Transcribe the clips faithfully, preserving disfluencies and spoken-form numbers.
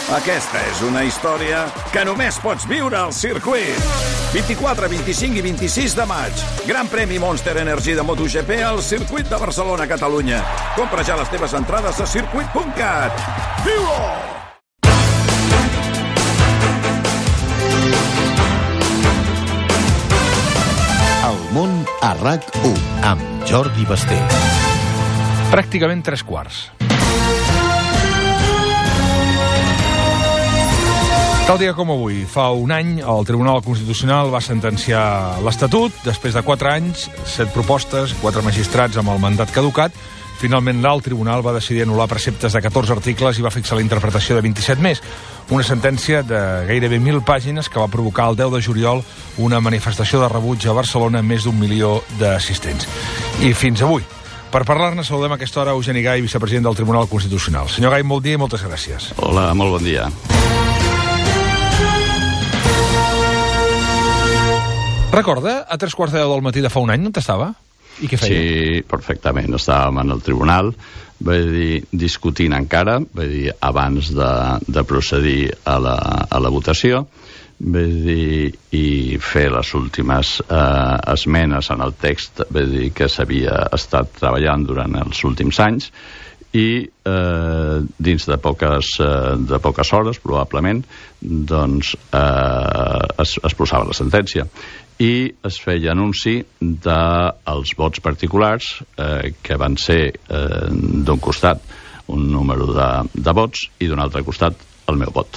Aquesta és una història que només pots viure al circuit. vint-i-quatre, vint-i-cinc i vint-i-sis de maig. Gran premi Monster Energy de MotoGP al circuit de Barcelona, Catalunya. Compra ja les teves entrades a circuit punt cat. Viu-ho! El món a RAC u, amb Jordi Basté. Pràcticament tres quarts. Tal dia com avui, fa un any, el Tribunal Constitucional va sentenciar l'Estatut. Després de quatre anys, set propostes, quatre magistrats amb el mandat caducat. Finalment, l'alt tribunal va decidir anul·lar preceptes de catorze articles i va fixar la interpretació de vint-i-set més. Una sentència de gairebé mil pàgines que va provocar el deu de juliol una manifestació de rebuig a Barcelona amb més d'un milió d'assistents. I fins avui. Per parlar-ne, saludem a aquesta hora Eugeni Gai, vicepresident del Tribunal Constitucional. Senyor Gai, molt dia i moltes gràcies. Hola, molt bon dia. Recorda, a tres quarts de deu del matí de fa un any, on estava? I què feia? Sí, perfectament. Estàvem en el tribunal, vull dir, discutint encara, vull dir, abans de, de procedir a la, a la votació, vull dir, i fer les últimes eh, esmenes en el text, vull dir, que s'havia estat treballant durant els últims anys, i eh, dins de poques, eh, de poques hores, probablement, doncs eh, es, es posava la sentència. I es feia anunci dels vots particulars, eh, que van ser eh, d'un costat un número de, de vots i d'un altre costat el meu vot.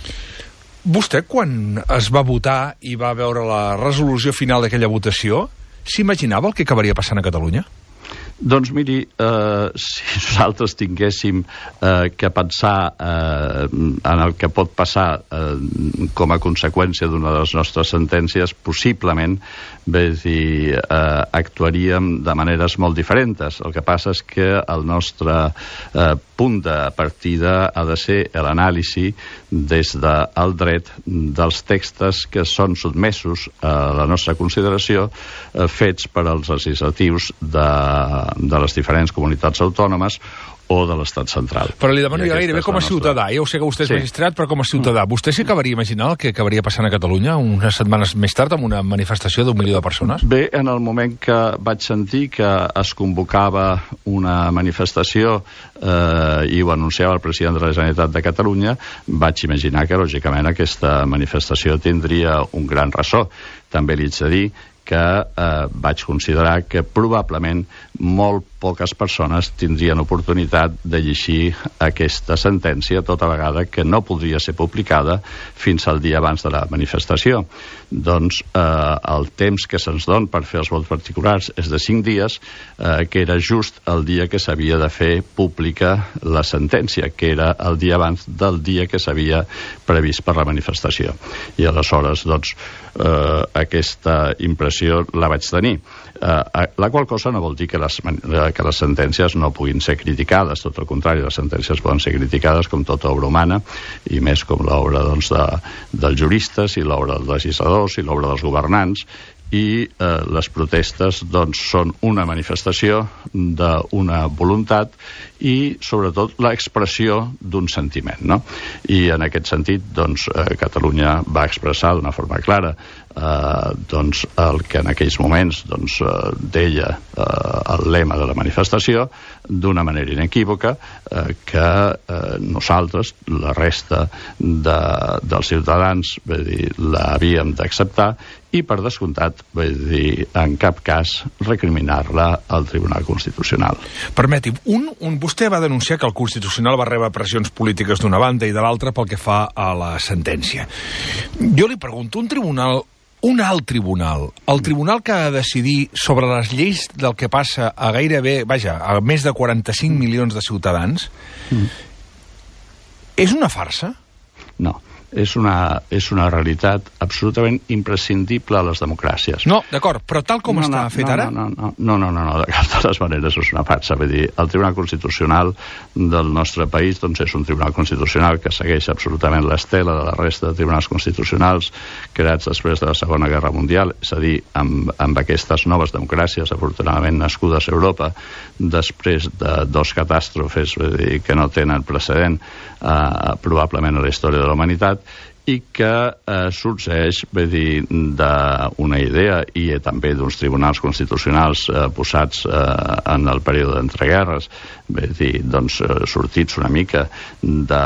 Vostè, quan es va votar i va veure la resolució final d'aquella votació, s'imaginava el que acabaria passant a Catalunya? Doncs miri, eh, si nosaltres tinguéssim eh, que pensar eh, en el que pot passar eh, com a conseqüència d'una de les nostres sentències, possiblement, bé dir, eh, actuaríem de maneres molt diferents. El que passa és que el nostre eh, punt de partida ha de ser l'anàlisi des del dret dels textos que són sotmesos a la nostra consideració, eh, fets per als legislatius de de les diferents comunitats autònomes o de l'estat central. Però li demano ja gairebé com a ciutadà. Ja ho sé que vostè és sí. magistrat, però com a ciutadà. Vostè s'acabaria imaginant el que acabaria passant a Catalunya unes setmanes més tard amb una manifestació d'un milió de persones? Bé, en el moment que vaig sentir que es convocava una manifestació eh, i ho anunciava el president de la Generalitat de Catalunya, vaig imaginar que, lògicament, aquesta manifestació tindria un gran ressò. També li haig de dir que eh, vaig considerar que probablement molt poques persones tindrien oportunitat de llegir aquesta sentència, tota vegada que no podria ser publicada fins al dia abans de la manifestació. Doncs eh, el temps que se'ns don per fer els vots particulars és de cinc dies, eh, que era just el dia que s'havia de fer pública la sentència, que era el dia abans del dia que s'havia previst per la manifestació. I aleshores, doncs, eh, aquesta impressió la vaig tenir. Eh, la qual cosa no vol dir que les, que les sentències no puguin ser criticades, tot el contrari, les sentències poden ser criticades com tota obra humana, i més com l'obra doncs, de, dels juristes i l'obra dels legisladors i l'obra dels governants, i eh, les protestes doncs, són una manifestació d'una voluntat i sobretot l'expressió d'un sentiment, no? I en aquest sentit doncs, eh, Catalunya va expressar d'una forma clara eh, doncs, el que en aquells moments doncs, eh, deia eh, el lema de la manifestació d'una manera inequívoca, eh, que eh, nosaltres, la resta de, dels ciutadans, vull dir, l'havíem d'acceptar i, per descomptat, vull dir, en cap cas recriminar-la al Tribunal Constitucional. Permeti, un, un, vostè va denunciar que el Constitucional va rebre pressions polítiques d'una banda i de l'altra pel que fa a la sentència. Jo li pregunto, un tribunal, un alt tribunal, el tribunal que ha de decidir sobre les lleis del que passa a gairebé, vaja, a més de quaranta-cinc milions de ciutadans, mm. és una farsa? No. és una, és una realitat absolutament imprescindible a les democràcies. No, d'acord, però tal com no, està no, fet no, ara... No, no, no, no, no, no, de cap de les maneres és una farsa. Vull dir, el Tribunal Constitucional del nostre país doncs, és un Tribunal Constitucional que segueix absolutament l'estela de la resta de tribunals constitucionals creats després de la Segona Guerra Mundial, és a dir, amb, amb aquestes noves democràcies, afortunadament nascudes a Europa, després de dos catàstrofes, vull dir, que no tenen precedent eh, probablement a la història de la humanitat, i que eh, sorgeix, vull dir, d'una idea i eh, també d'uns tribunals constitucionals eh, posats eh, en el període d'entreguerres, vull dir, doncs, eh, sortits una mica de,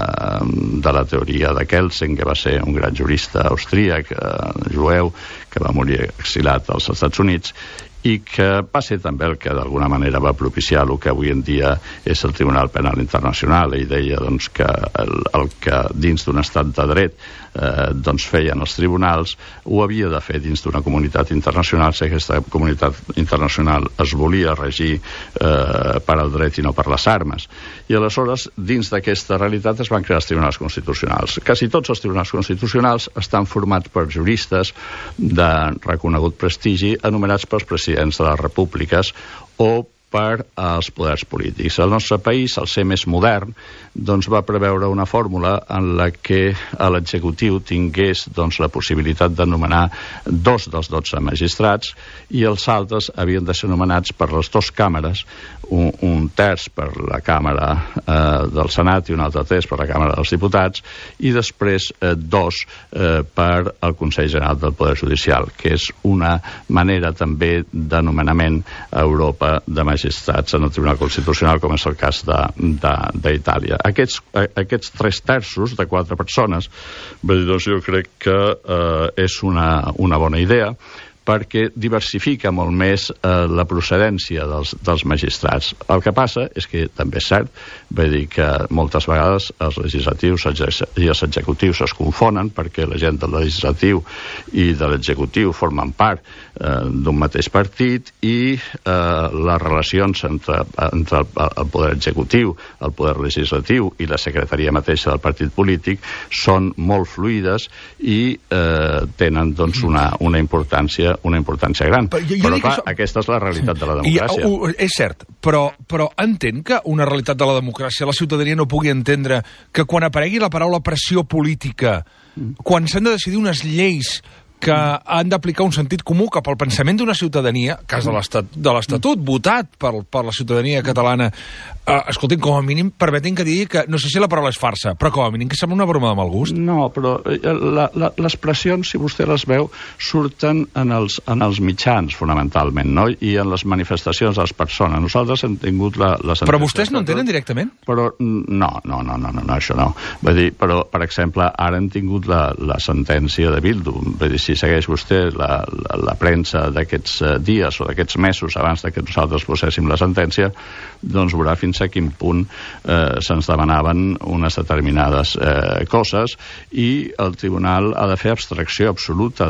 de la teoria de Kelsen, que va ser un gran jurista austríac, eh, jueu, que va morir exilat als Estats Units, i que va ser també el que d'alguna manera va propiciar el que avui en dia és el Tribunal Penal Internacional. Ell deia doncs, que el, el que dins d'un estat de dret eh, doncs feien els tribunals ho havia de fer dins d'una comunitat internacional si aquesta comunitat internacional es volia regir eh, per al dret i no per les armes. I aleshores, dins d'aquesta realitat es van crear els tribunals constitucionals. Quasi tots els tribunals constitucionals estan formats per juristes de reconegut prestigi anomenats pels presidents de les repúbliques o per als poders polítics. El nostre país, al ser més modern, doncs va preveure una fórmula en la que l'executiu tingués doncs, la possibilitat de nomenar dos dels dotze magistrats i els altres havien de ser nomenats per les dues càmeres, un, un terç per la Càmera eh, del Senat i un altre terç per la Càmera dels Diputats i després eh, dos eh, per al Consell General del Poder Judicial, que és una manera també de nomenament a Europa de magistrats en el Tribunal Constitucional, com és el cas d'Itàlia. Aquests, aquests tres terços de quatre persones, doncs jo crec que eh, és una, una bona idea, perquè diversifica molt més eh, la procedència dels, dels magistrats. El que passa és que també és cert, vull dir que moltes vegades els legislatius i els executius es confonen perquè la gent del legislatiu i de l'executiu formen part eh, d'un mateix partit i eh, les relacions entre, entre el, el poder executiu, el poder legislatiu i la secretaria mateixa del partit polític són molt fluides i eh, tenen doncs, una, una importància una importància gran. Però, jo, jo però clar, això... aquesta és la realitat de la democràcia. I, uh, és cert, però, però entén que una realitat de la democràcia la ciutadania no pugui entendre que quan aparegui la paraula pressió política, mm. quan s'han de decidir unes lleis que han d'aplicar un sentit comú cap al pensament d'una ciutadania, cas de l'Estatut, votat per, per la ciutadania catalana, eh, escoltin, com a mínim, permetin que digui que, no sé si la paraula és farsa, però com a mínim que sembla una broma de mal gust. No, però la, la, les pressions, si vostè les veu, surten en els, en els mitjans, fonamentalment, no? I en les manifestacions de les persones. Nosaltres hem tingut la... la però vostès no entenen directament? Però no, no, no, no, no, no això no. Vull dir, però, per exemple, ara hem tingut la, la sentència de Bildu. Vull dir, si segueix vostè la, la, la premsa d'aquests uh, dies o d'aquests mesos abans de que nosaltres poséssim la sentència, doncs veurà fins a quin punt eh, se'ns demanaven unes determinades eh, coses i el tribunal ha de fer abstracció absoluta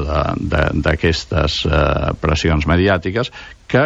d'aquestes eh, pressions mediàtiques que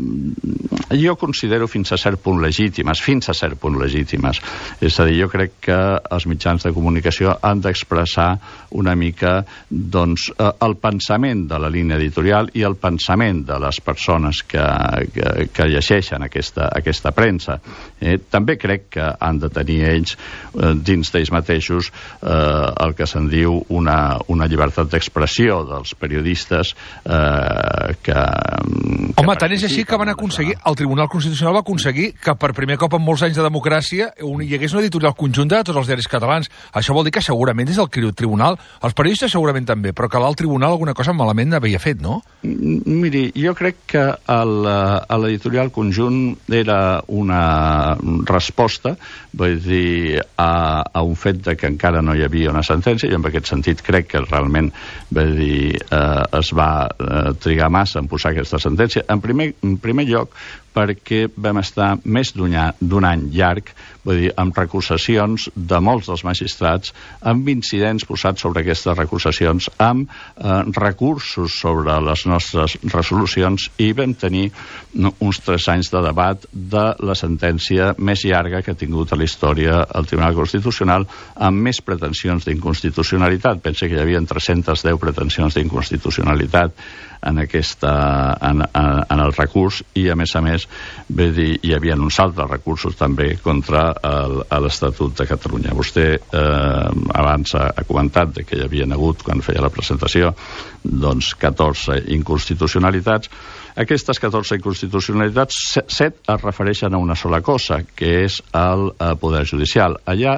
jo considero fins a cert punt legítimes, fins a cert punt legítimes. És a dir, jo crec que els mitjans de comunicació han d'expressar una mica doncs, el pensament de la línia editorial i el pensament de les persones que, que, que llegeixen aquesta, aquesta premsa. Eh, també crec que han de tenir ells, eh, dins d'ells mateixos, eh, el que se'n diu una, una llibertat d'expressió dels periodistes eh, que... Home, tant és així que van aconseguir, el Tribunal Constitucional va aconseguir que per primer cop en molts anys de democràcia hi hagués una editorial conjunta de tots els diaris catalans. Això vol dir que segurament des del Tribunal, els periodistes segurament també, però que l'alt Tribunal alguna cosa malament havia fet, no? Miri, jo crec que l'editorial conjunt era una resposta, vull dir, a, a un fet de que encara no hi havia una sentència, i en aquest sentit crec que realment, vull dir, eh, es va eh, trigar massa en posar aquesta sentència. En primer, en primer lloc, perquè vam estar més d'un any llarg, vull dir, amb recusacions de molts dels magistrats, amb incidents posats sobre aquestes recusacions, amb eh, recursos sobre les nostres resolucions, i vam tenir no, uns tres anys de debat de la sentència més llarga que ha tingut a la història el Tribunal Constitucional, amb més pretensions d'inconstitucionalitat. Pensa que hi havia tres-centes deu pretensions d'inconstitucionalitat en, aquesta, en, en, en el recurs, i a més a més bé dir, hi havia uns altres recursos també contra l'Estatut de Catalunya. Vostè eh, abans ha, ha comentat de que hi havia hagut, quan feia la presentació, doncs catorze inconstitucionalitats. Aquestes catorze inconstitucionalitats, set es refereixen a una sola cosa, que és el Poder Judicial. Allà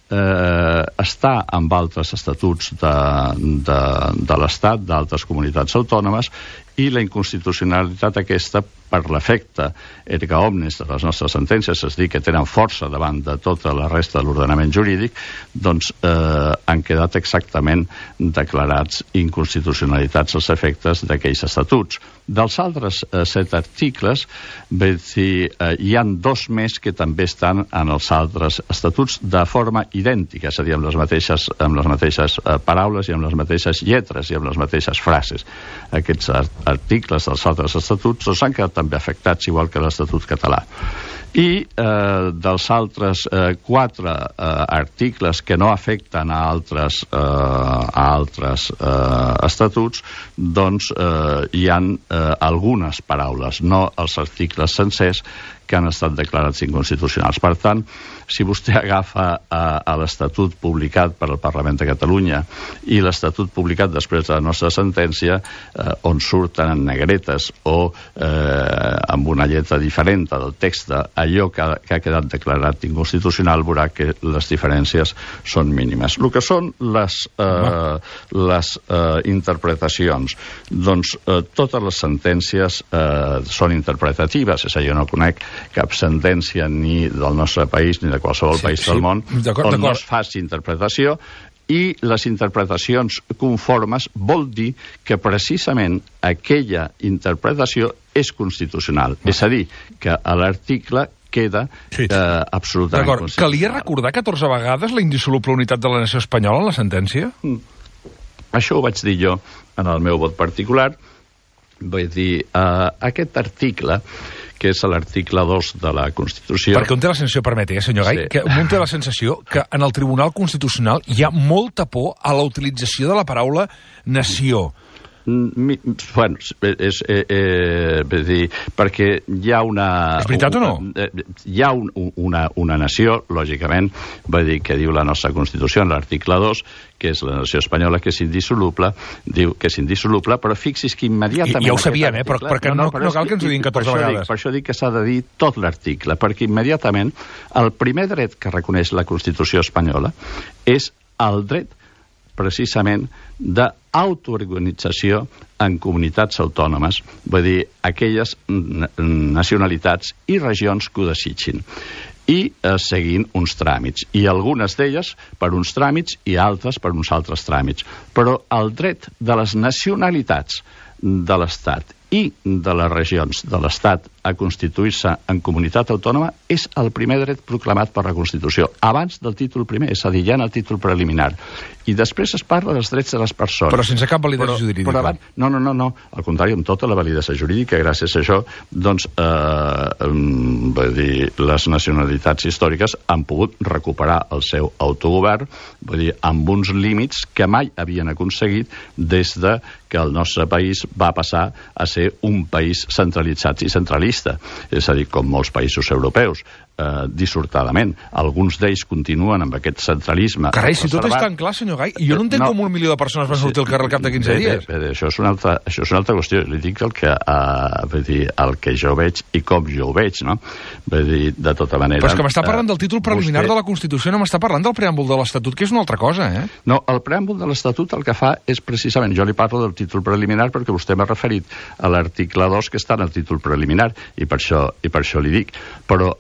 Eh, està amb altres estatuts de, de, de l'Estat, d'altres comunitats autònomes, i la inconstitucionalitat aquesta, per l'efecte erga omnes de les nostres sentències, és a dir, que tenen força davant de tota la resta de l'ordenament jurídic, doncs eh, han quedat exactament declarats inconstitucionalitats els efectes d'aquells estatuts. Dels altres eh, set articles, bé dir, eh, hi han dos més que també estan en els altres estatuts de forma idèntica, és a dir, amb les mateixes, amb les mateixes eh, paraules i amb les mateixes lletres i amb les mateixes frases. Aquests articles dels altres estatuts doncs han quedat també afectats, igual que l'Estatut català. I eh, dels altres eh, quatre eh, articles que no afecten a altres, eh, a altres eh, estatuts, doncs eh, hi han eh, algunes paraules, no els articles sencers, que han estat declarats inconstitucionals. Per tant, si vostè agafa a, a l'Estatut publicat per al Parlament de Catalunya i l'Estatut publicat després de la nostra sentència, eh, on surten en negretes o eh, amb una lletra diferent del text d'allò que, ha, que ha quedat declarat inconstitucional, veurà que les diferències són mínimes. El que són les, eh, les eh, interpretacions, doncs eh, totes les sentències eh, són interpretatives, és a dir, jo no conec cap sentència ni del nostre país ni de qualsevol sí, país sí. del món on no es faci interpretació, i les interpretacions conformes vol dir que precisament aquella interpretació és constitucional. Ah. És a dir, que a l'article queda sí. eh, absolutament constitucional. Calia recordar catorze vegades la indissoluble unitat de la nació espanyola en la sentència? Mm. Això ho vaig dir jo en el meu vot particular. Vull dir, eh, aquest article, que és l'article dos de la Constitució... Perquè un té la sensació, permeti, eh, senyor Gai, sí. que un té la sensació que en el Tribunal Constitucional hi ha molta por a la utilització de la paraula nació. Mi, bueno, és, eh, eh, és dir, perquè hi ha una... És veritat o no? Hi ha un, una, una nació, lògicament, va dir que diu la nostra Constitució en l'article dos, que és la nació espanyola, que és indissoluble, diu que és indissoluble, però fixis que immediatament... I, ja ho sabíem, eh? Però, perquè no, no, no, no cal que ens ho diguin catorze vegades. Dic, per això dic que s'ha de dir tot l'article, perquè immediatament el primer dret que reconeix la Constitució espanyola és el dret precisament d'autoorganització en comunitats autònomes, vull dir, aquelles nacionalitats i regions que ho desitgin, i eh, seguint uns tràmits, i algunes d'elles per uns tràmits i altres per uns altres tràmits. Però el dret de les nacionalitats de l'Estat i de les regions de l'Estat a constituir-se en comunitat autònoma és el primer dret proclamat per la Constitució, abans del títol primer, és a dir, ja en el títol preliminar. I després es parla dels drets de les persones. Però sense cap validesa però, jurídica. Però abans, no, no, no, no, al contrari, amb tota la validesa jurídica, gràcies a això, doncs, eh, vull dir, les nacionalitats històriques han pogut recuperar el seu autogovern, vull dir, amb uns límits que mai havien aconseguit des de que el nostre país va passar a ser un país centralitzat i centralista, és a dir, com molts països europeus, eh, dissortadament. Alguns d'ells continuen amb aquest centralisme. Carai, si tot és tan clar, senyor Gai, i jo no entenc no, com un milió de persones van sortir al carrer al cap de quinze bé, dies. Bé, bé, això, és una altra, això és una altra qüestió. Li dic el que, eh, vull dir, el que jo veig i com jo ho veig, no? Vull dir, de tota manera... Però és que m'està parlant del títol preliminar vostè... de la Constitució, no m'està parlant del preàmbul de l'Estatut, que és una altra cosa, eh? No, el preàmbul de l'Estatut el que fa és precisament, jo li parlo del títol preliminar perquè vostè m'ha referit a l'article dos que està en el títol preliminar, i per això, i per això li dic. Però el preàmbul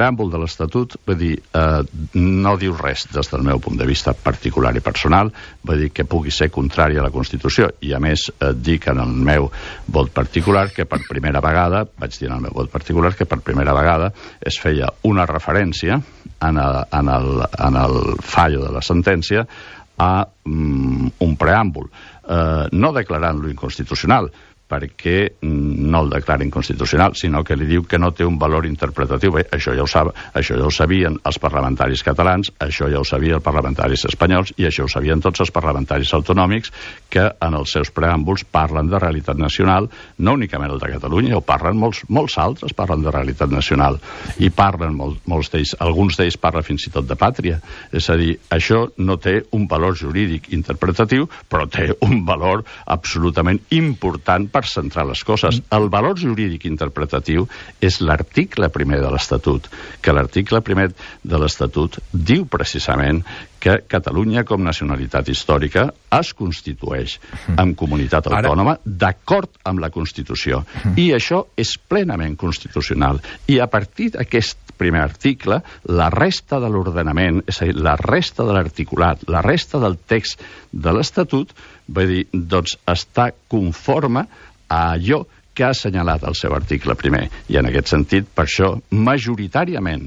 preàmbul de l'Estatut, vull dir, eh, no diu res des del meu punt de vista particular i personal, vull dir que pugui ser contrari a la Constitució, i a més eh, dic en el meu vot particular que per primera vegada, vaig dir en el meu vot particular que per primera vegada es feia una referència en el, en el, en el fallo de la sentència a um, un preàmbul, eh, no declarant-lo inconstitucional, perquè no el declara inconstitucional, sinó que li diu que no té un valor interpretatiu. Bé, això ja ho sab, això ja ho sabien els parlamentaris catalans, això ja ho sabien els parlamentaris espanyols i això ho sabien tots els parlamentaris autonòmics que en els seus preàmbuls parlen de realitat nacional, no únicament el de Catalunya, ho parlen molts, molts altres, parlen de realitat nacional i parlen molt, molts d'ells, alguns d'ells parlen fins i tot de pàtria. És a dir, això no té un valor jurídic interpretatiu, però té un valor absolutament important per centrar les coses. El valor jurídic interpretatiu és l'article primer de l'Estatut, que l'article primer de l'Estatut diu precisament que Catalunya com nacionalitat històrica es constitueix en comunitat autònoma d'acord amb la Constitució. I això és plenament constitucional. I a partir d'aquest primer article, la resta de l'ordenament, és a dir, la resta de l'articulat, la resta del text de l'Estatut, vull dir, doncs està conforme a allò que ha assenyalat el seu article primer. I en aquest sentit, per això, majoritàriament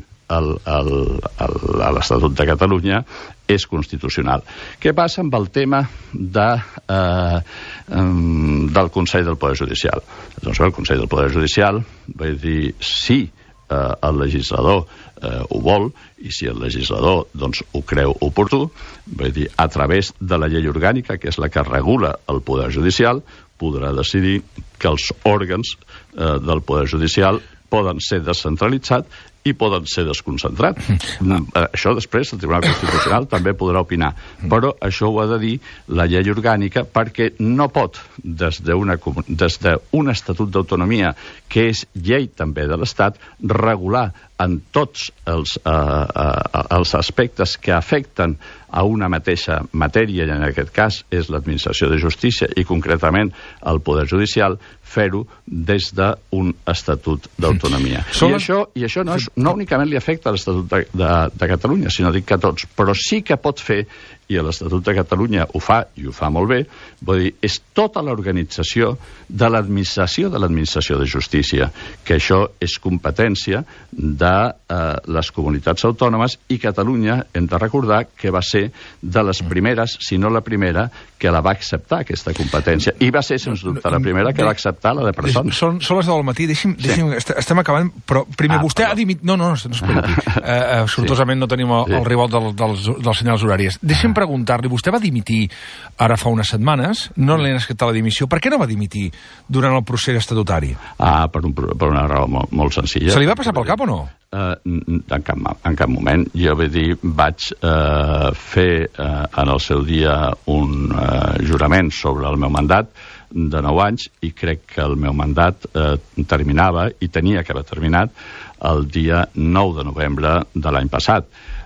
l'Estatut de Catalunya és constitucional. Què passa amb el tema de, eh, del Consell del Poder Judicial? Doncs el Consell del Poder Judicial, vull dir, sí, eh, el legislador eh, ho vol, i si el legislador doncs, ho creu oportú, vull dir, a través de la llei orgànica, que és la que regula el Poder Judicial, podrà decidir que els òrgans eh, del Poder Judicial poden ser descentralitzats i poden ser desconcentrats. Mm. Això després el Tribunal Constitucional també podrà opinar, però això ho ha de dir la llei orgànica perquè no pot, des d'un Estatut d'Autonomia, que és llei també de l'Estat, regular en tots els, eh, eh, els aspectes que afecten a una mateixa matèria, i en aquest cas és l'administració de justícia i concretament el Poder Judicial, fer-ho des d'un Estatut d'Autonomia. Mm. I, això, I això no, és, no únicament li afecta a l'Estatut de, de, de Catalunya, sinó dic que a tots, però sí que pot fer, i l'Estatut de Catalunya ho fa, i ho fa molt bé, vull dir, és tota l'organització de l'administració de l'administració de justícia, que això és competència de eh, les comunitats autònomes, i Catalunya, hem de recordar que va ser de les primeres, si no la primera, que la va acceptar, aquesta competència. I va ser, sens dubte, la primera que va acceptar la de persones. Són, són les deu del matí, deixi'm, deixi'm, sí. Estem acabant, però primer, ah, vostè perdó. ha dimitit... No, no, no, no es preocupi. uh, uh, sortosament sí. no tenim el, sí. el rival del, dels, dels senyals horàries. Deixi'm preguntar-li, vostè va dimitir ara fa unes setmanes, no li han acceptat la dimissió, per què no va dimitir durant el procés estatutari? Ah, per, un, per una raó molt, molt senzilla. Se li va passar pel cap o no? Uh, en, cap, en cap moment. Jo vull dir, vaig uh, fer uh, en el seu dia un uh, jurament sobre el meu mandat de nou anys, i crec que el meu mandat uh, terminava, i tenia que haver terminat, el dia nou de novembre de l'any passat.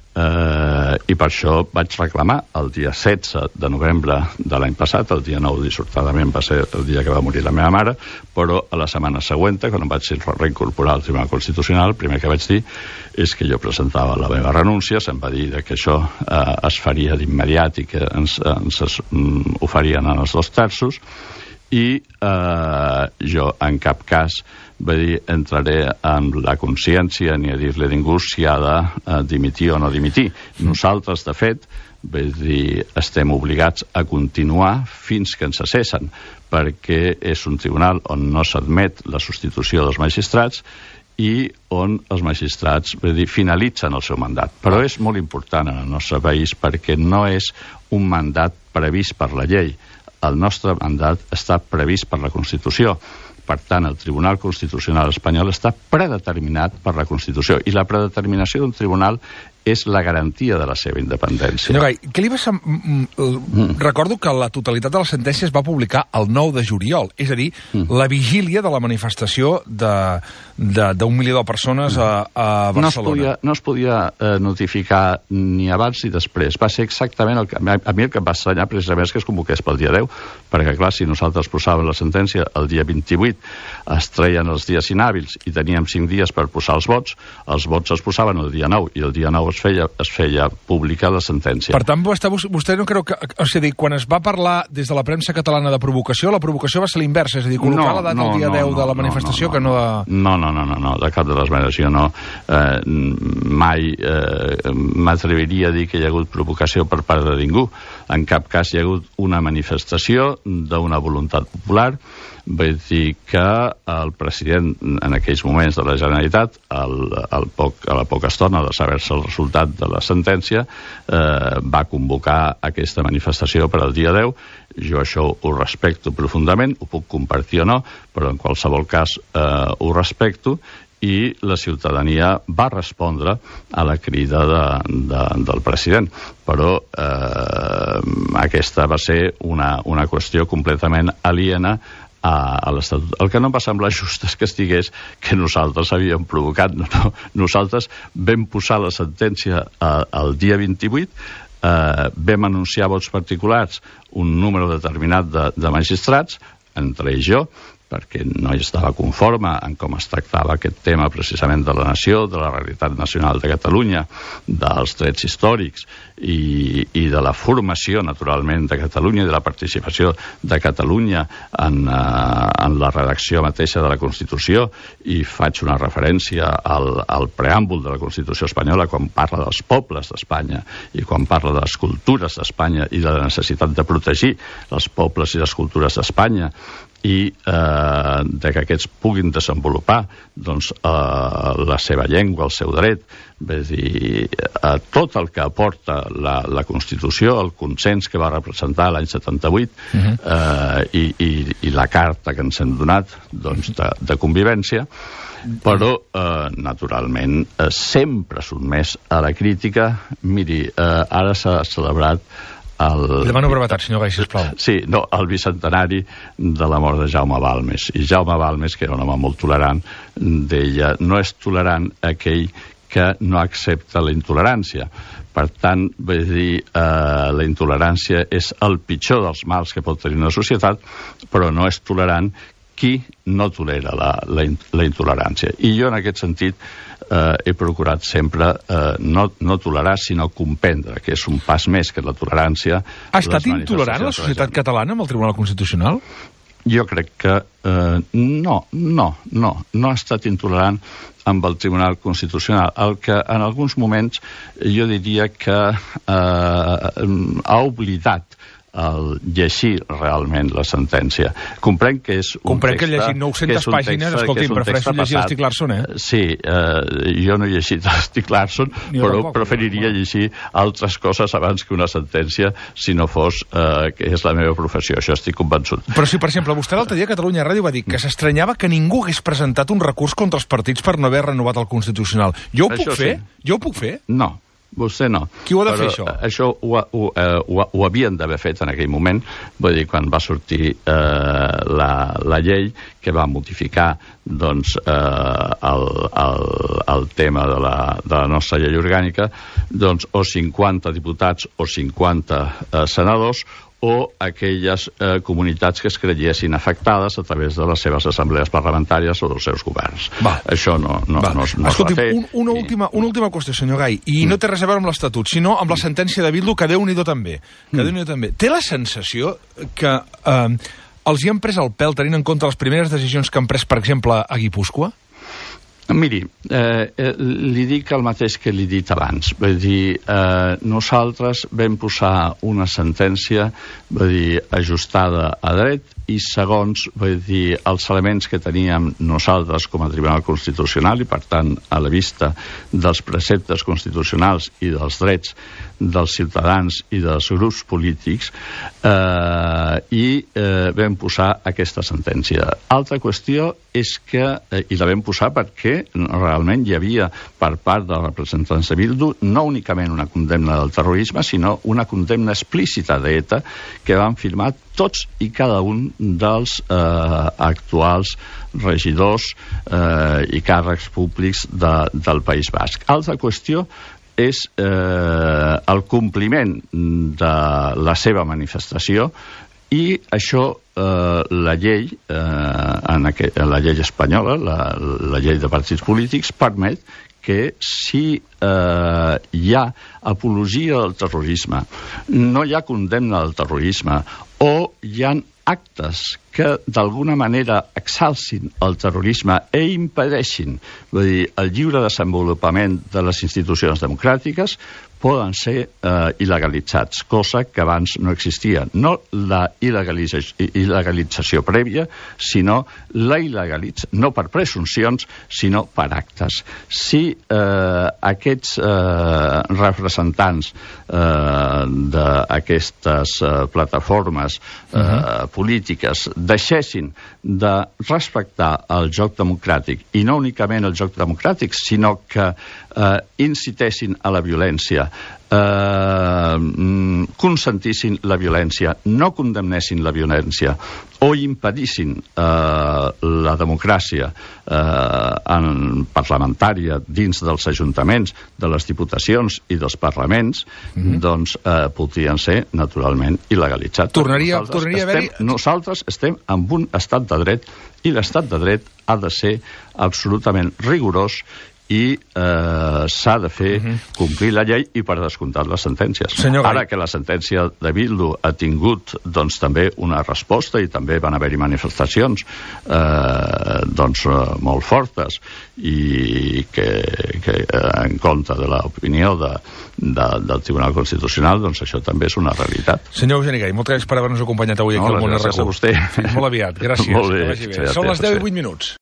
Uh, I per això vaig reclamar el dia setze de novembre de l'any passat, el dia nou dissortadament va ser el dia que va morir la meva mare, però a la setmana següent, quan em vaig reincorporar al Tribunal Constitucional, el primer que vaig dir és que jo presentava la meva renúncia, se'm va dir que això uh, es faria d'immediat i que ens, ens es, um, ho farien en els dos terços, i uh, jo en cap cas va dir, entraré en la consciència ni a dir-li a ningú si ha de uh, dimitir o no dimitir. Nosaltres, de fet, vull dir, estem obligats a continuar fins que ens cessen, perquè és un tribunal on no s'admet la substitució dels magistrats i on els magistrats, vull dir, finalitzen el seu mandat. Però és molt important en el nostre país perquè no és un mandat previst per la llei. El nostre mandat està previst per la Constitució. Per tant, el Tribunal Constitucional espanyol està predeterminat per la Constitució. I la predeterminació d'un tribunal és la garantia de la seva independència. Senyor Gai, què li va sem... mm. Recordo que la totalitat de la sentència es va publicar el nou de juliol, és a dir, mm. la vigília de la manifestació d'un milió de persones a, a Barcelona. No es podia, no es podia eh, notificar ni abans ni després. Va ser exactament el que... A mi el que em va estranyar precisament és que es convoqués pel dia deu, perquè clar, si nosaltres posàvem la sentència el dia vint-i-vuit, es treien els dies inhàbils i teníem cinc dies per posar els vots, els vots es posaven el dia nou, i el dia nou es feia, es feia pública la sentència. Per tant, vostè, vostè no creu que... O sigui, quan es va parlar des de la premsa catalana de provocació, la provocació va ser l'inversa, és a dir, col·locar no, la data no, el dia no, deu no, de la manifestació no, no, que no... De... No, no, no, no, no, de cap de les maneres, jo no... Eh, mai eh, m'atreviria a dir que hi ha hagut provocació per part de ningú. En cap cas hi ha hagut una manifestació d'una voluntat popular. Vull dir que el president, en aquells moments de la Generalitat, el, el poc, a la poca estona de saber-se el resultat de la sentència, eh, va convocar aquesta manifestació per al dia deu. Jo això ho respecto profundament, ho puc compartir o no, però en qualsevol cas eh, ho respecto, i la ciutadania va respondre a la crida de, de, del president. Però eh, aquesta va ser una, una qüestió completament aliena a, a l'Estatut. El que no em va semblar just és que estigués que nosaltres havíem provocat. No, no. Nosaltres vam posar la sentència el dia vint-i-vuit, eh, vam anunciar vots particulars, un número determinat de, de magistrats, entre ells jo, perquè no hi estava conforme en com es tractava aquest tema precisament de la nació, de la realitat nacional de Catalunya, dels drets històrics i, i de la formació, naturalment, de Catalunya i de la participació de Catalunya en, uh, en la redacció mateixa de la Constitució, i faig una referència al, al preàmbul de la Constitució espanyola quan parla dels pobles d'Espanya i quan parla de les cultures d'Espanya i de la necessitat de protegir els pobles i les cultures d'Espanya, i eh, de que aquests puguin desenvolupar doncs, eh, la seva llengua, el seu dret. És dir, eh, tot el que aporta la, la Constitució, el consens que va representar l'any setanta-vuit, uh-huh. eh, i, i, i la carta que ens hem donat doncs, de, de convivència, però, eh, naturalment, eh, sempre sotmès a la crítica. Miri, eh, ara s'ha celebrat el... Demano brevetat, senyor Gai, sisplau. Sí, no, el bicentenari de la mort de Jaume Balmes. I Jaume Balmes, que era un home molt tolerant, deia, no és tolerant aquell que no accepta la intolerància. Per tant, vull dir, eh, la intolerància és el pitjor dels mals que pot tenir una societat, però no és tolerant qui no tolera la, la, la intolerància. I jo, en aquest sentit, eh, he procurat sempre eh, no, no tolerar, sinó comprendre, que és un pas més que la tolerància. Ha estat intolerant la societat catalana amb el Tribunal Constitucional? Jo crec que eh, no, no, no, no ha estat intolerant amb el Tribunal Constitucional. El que en alguns moments jo diria que eh, ha oblidat el llegir realment la sentència. Comprenc que és un Comprenc text... que llegint nou-centes pàgines, escolti, prefereixo llegir l'Stig Larsson, eh? Sí, eh, jo no he llegit l'Stig Larsson, però tampoc, preferiria tampoc. llegir altres coses abans que una sentència, si no fos eh, que és la meva professió, això estic convençut. Però si, per exemple, vostè l'altre dia a Catalunya Ràdio va dir que s'estranyava que ningú hagués presentat un recurs contra els partits per no haver renovat el Constitucional. Jo ho puc això fer? Sí. Jo ho puc fer? No. Vostè no. Qui ho ha de Però fer, això? Això ho, ho, eh, ho, ho havien d'haver fet en aquell moment, vull dir, quan va sortir eh, la, la llei que va modificar doncs, eh, el, el, el tema de la, de la nostra llei orgànica, doncs o cinquanta diputats o cinquanta eh, senadors, o aquelles eh, comunitats que es creiessin afectades a través de les seves assemblees parlamentàries o dels seus governs. Va. Això no, no, no, no es va fer. Un, una, i... última, una última qüestió, senyor Gai, i mm. no té res a veure amb l'Estatut, sinó amb la sentència de Bildu, que Déu-n'hi-do també. Que mm. Déu-n'hi-do també. Té la sensació que eh, els hi han pres el pèl tenint en compte les primeres decisions que han pres, per exemple, a Guipúscoa? Miri, eh, eh, li dic el mateix que li he dit abans. Vull dir, eh, nosaltres vam posar una sentència, vull dir, ajustada a dret i segons, vull dir, els elements que teníem nosaltres com a Tribunal Constitucional i, per tant, a la vista dels preceptes constitucionals i dels drets dels ciutadans i dels grups polítics, eh, i eh, vam posar aquesta sentència. Altra qüestió és que, eh, i la vam posar perquè realment hi havia per part dels representants de Bildu no únicament una condemna del terrorisme, sinó una condemna explícita d'ETA que van firmar tots i cada un dels eh, actuals regidors eh, i càrrecs públics de, del País Basc. Altra qüestió és eh, el compliment de la seva manifestació, i això eh, la llei eh, en aquest, la llei espanyola, la, la llei de partits polítics, permet que si eh, hi ha apologia del terrorisme, no hi ha condemna del terrorisme, o hi ha actes que d'alguna manera exalcin el terrorisme e impedeixin, vull dir, el lliure desenvolupament de les institucions democràtiques, poden ser eh, il·legalitzats, cosa que abans no existia. No la il·legalització, il·legalització prèvia, sinó la il·legalització, no per presumpcions, sinó per actes. Si eh, aquests eh, representants eh, d'aquestes eh, plataformes eh, uh-huh. polítiques deixessin de respectar el joc democràtic, i no únicament el joc democràtic, sinó que eh, incitessin a la violència, eh, consentissin la violència, no condemnessin la violència, o impedissin eh, la democràcia eh, en parlamentària dins dels ajuntaments, de les diputacions i dels parlaments, mm-hmm. doncs eh, podrien ser, naturalment, il·legalitzats. Tornaria, nosaltres, tornaria a estem, haver-hi... nosaltres estem en un estat de dret, i l'estat de dret ha de ser absolutament rigorós i eh, s'ha de fer uh-huh. complir la llei i, per descomptat, les sentències. Senyor Ara que la sentència de Bildu ha tingut doncs, també una resposta, i també van haver-hi manifestacions eh, doncs, molt fortes i que, que en compte de l'opinió de, de, del Tribunal Constitucional, doncs això també és una realitat. Senyor Eugeni Gai, moltes gràcies per haver-nos acompanyat avui aquí no, al Món R Q. Gràcies a vostè. Fins molt aviat. Gràcies. Molt bé. Són les deu i vuit minuts.